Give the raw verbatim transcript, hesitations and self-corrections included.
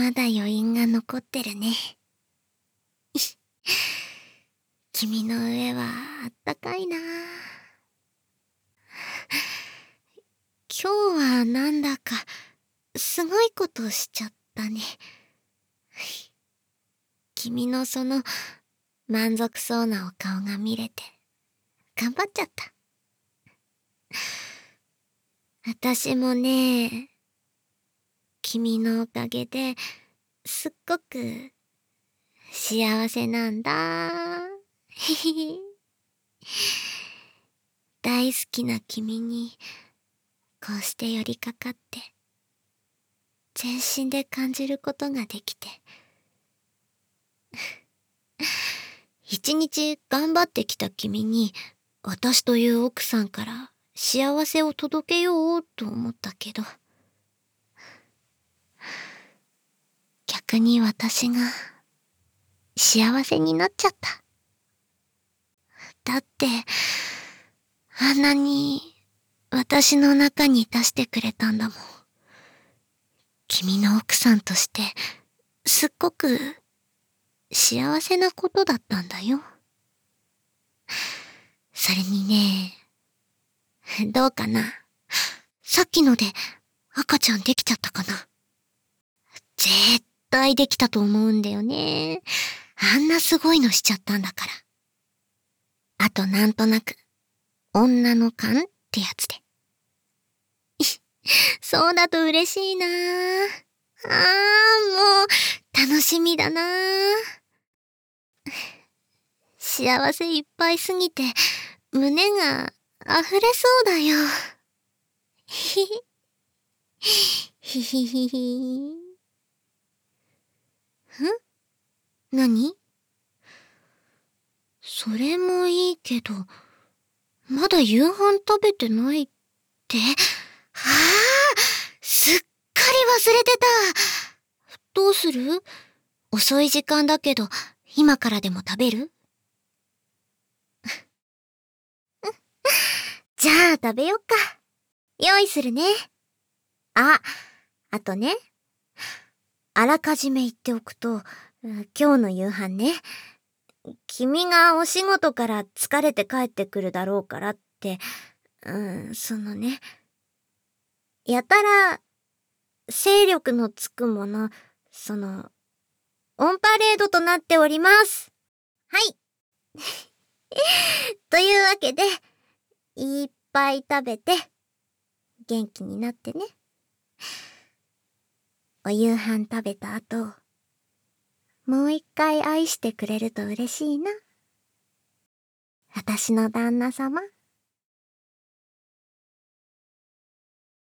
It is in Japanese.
まだ余韻が残ってるね。君の上はあったかいな。今日はなんだかすごいことしちゃったね。君のその満足そうなお顔が見れて頑張っちゃった。私もね、君のおかげですっごく幸せなんだ。へへへ。大好きな君にこうして寄りかかって全身で感じることができて、一日頑張ってきた君に私という奥さんから幸せを届けようと思ったけど、逆に私が幸せになっちゃった。だって、あんなに私の中に出してくれたんだもん。君の奥さんとしてすっごく幸せなことだったんだよ。それにね、どうかな？さっきので赤ちゃんできちゃったかな？絶対できたと思うんだよね。あんなすごいのしちゃったんだから。あとなんとなく、女の勘ってやつで。そうだと嬉しいなぁ。あー、もう、楽しみだなぁ。幸せいっぱいすぎて、胸が溢れそうだよ。ひひ。ひひひひ。ん？何？それもいいけど、まだ夕飯食べてないって。はあ、すっかり忘れてた。どうする？遅い時間だけど、今からでも食べる？じゃあ食べよっか。用意するね。あ、あとね、あらかじめ言っておくと、今日の夕飯ね、君がお仕事から疲れて帰ってくるだろうからって、うん、そのね、やたら精力のつくもの、その、オンパレードとなっております。はい。というわけで、いっぱい食べて、元気になってね。お夕飯食べた後、もう一回愛してくれると嬉しいな。私の旦那様。